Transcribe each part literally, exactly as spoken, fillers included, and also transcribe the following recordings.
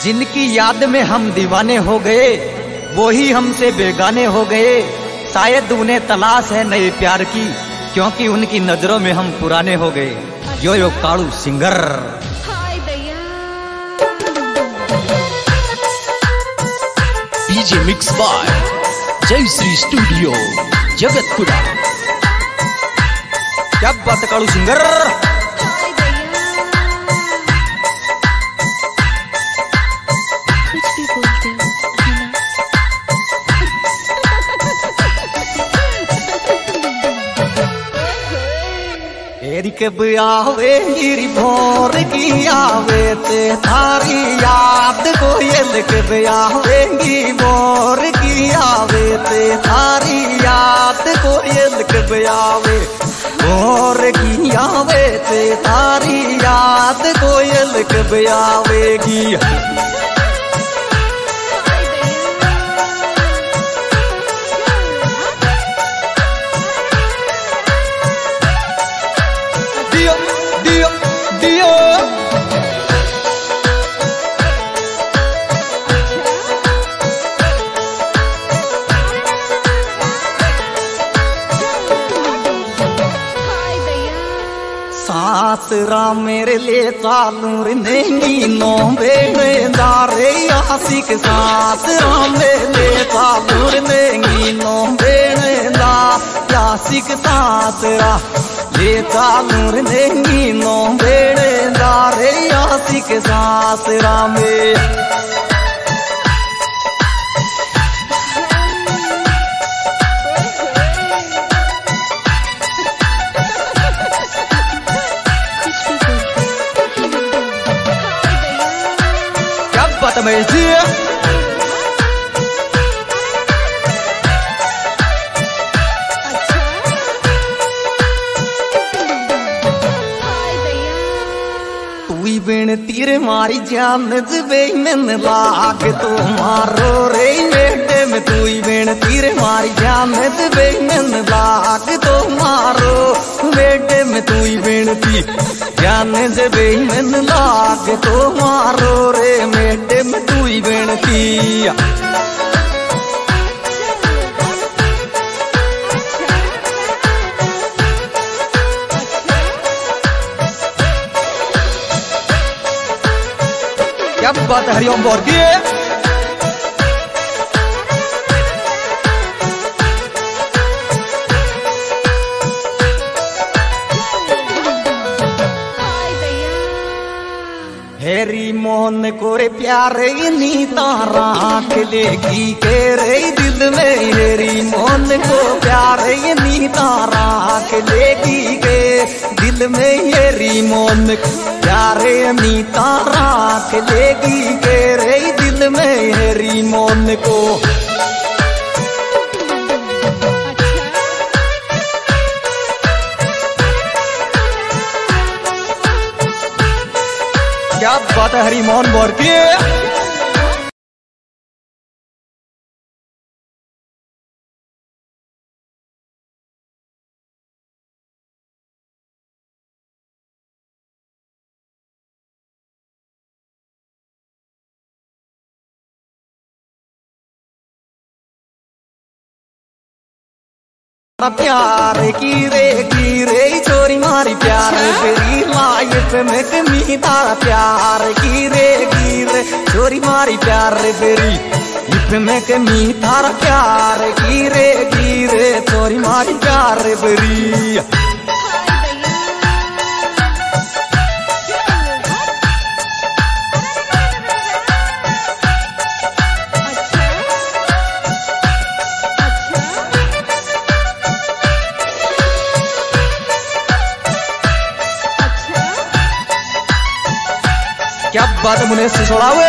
जिनकी याद में हम दीवाने हो गए वो ही हमसे बेगाने हो गए। शायद उन्हें तलाश है नए प्यार की, क्योंकि उनकी नजरों में हम पुराने हो गए। Yo yo Kalu singer. DJ mix by Jai Shri studio Jagatpura. क्या बात कालू सिंगर। कुछ भी बोलते हो है ना। एरी कब आवे गिरी भोर की आवे ते थारी याद कोयल कब आवेगी भोर की आवे ते थारी याद कोयल कब आवे भोर की आवे ते थारी याद कोयल कब आवेगी। दियो दियो दियो सास राम मेरे लिए चालू नहीं नो बेदारे आशिक। सास राम मेरे लिए चालू नहीं नो बेदा आशिक। सास रा ले चालू नहीं नो बेदारे आशिक। सास राम में जी। तू बिन तीर मारी जान बेमन लाग तो मारो रे बेटे में। तू बिन तीर मारी जान बेमन लाग तो मारो बेटे में। तू बिन तीर जान से बेमन लाग तो मारो रे बेटे में। तू बिन तीर क्या बात है हरिओम बोर की। हेरी मोहन को रे प्यारे नीता राख लेगी के रे दिल में। हेरी मोहन को प्यारे नीता राख लेगी के दिल में। हेरी मोहन प्यारे नीता राख लेगी के रे दिल में। हेरी मोहन को क्या बात है हरी मोहन बोर की। प्यार की रे की रे चोरी मारी प्यार तेरी लाइफ में कमी तारा। प्यार की रे की रे चोरी मारी प्यार तेरी लाइफ में कमी तारा। प्यार की रे की रे चोरी मारी प्यार तेरी। क्या बात है मुने सिसोड़ावे।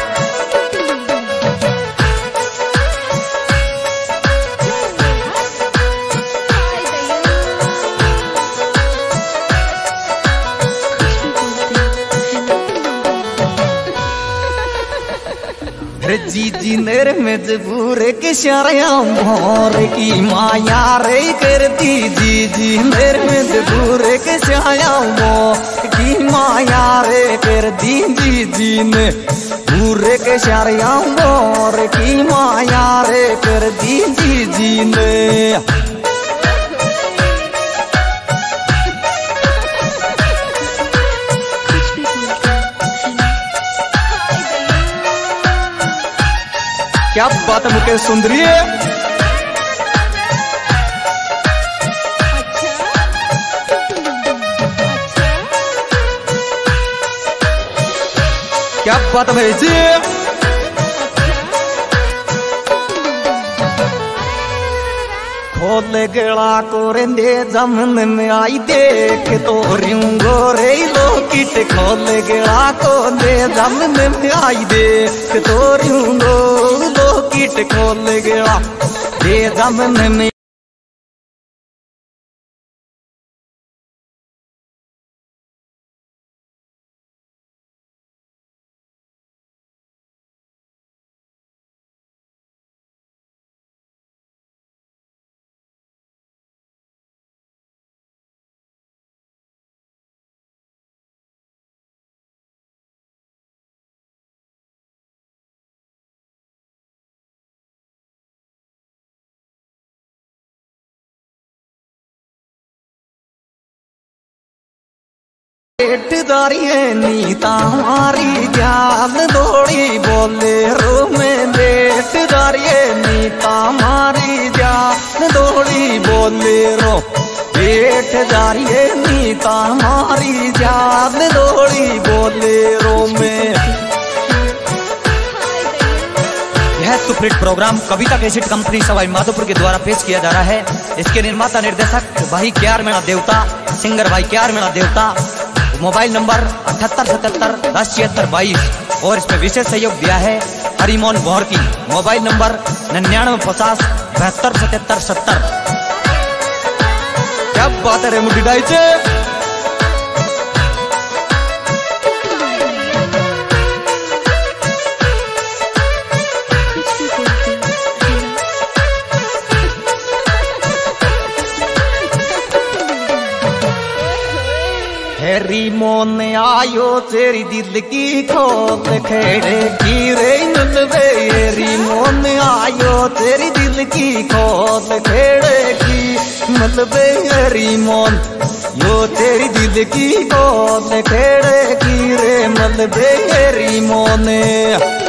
जी जी नेर मजबूर के शरिया मोर की माया रे करती। जी जी नेर मजबूर के शरिया मोर की की माया रे कर दी जी जी ने पूरे के शरिया मोर की माया रे कर दी जी जी ने। क्या बात है मुकेश सुंदरी, क्या बात है भाई जी। खोल गला को रेंदे जमन में आई देख तो रियूं गोरे लोकिट खोल गला को दे जमन में आई देख तो रियूं गो लोकिट खोल गला दे जमन में। पेटदारिये नीता मारी जान दौड़ी बोले रो में पेटदारिये नीता मारी जान दौड़ी बोले रो पेटदारिये नीता मारी जान दौड़ी बोले रो में। यह superhit programme Kavita cassette company Sawai Madhopur के द्वारा पेश किया जा रहा है। इसके निर्माता निर्देशक भाई के आर मीणा देवता, सिंगर भाई के आर मीणा देवता। मोबाइल नंबर अठहत्तर सतहत्तर दस छिहत्तर बाईस और इसमें विशेष सहयोग दिया है हरिमोहन भौर की। मोबाइल नंबर निन्यानवे पचास बहत्तर सतहत्तर सत्तर। क्या बात है रे मुड्डी डाइचे। हेरी मोन आयो तेरी दिल की खोल खेड़े की रे नलवे। हेरी मोन आयो तेरी दिल की खोल खेड़े की मलबे। हेरी मोन यो तेरी दिल की खोल खेड़े की रे मलबे। हेरी मोन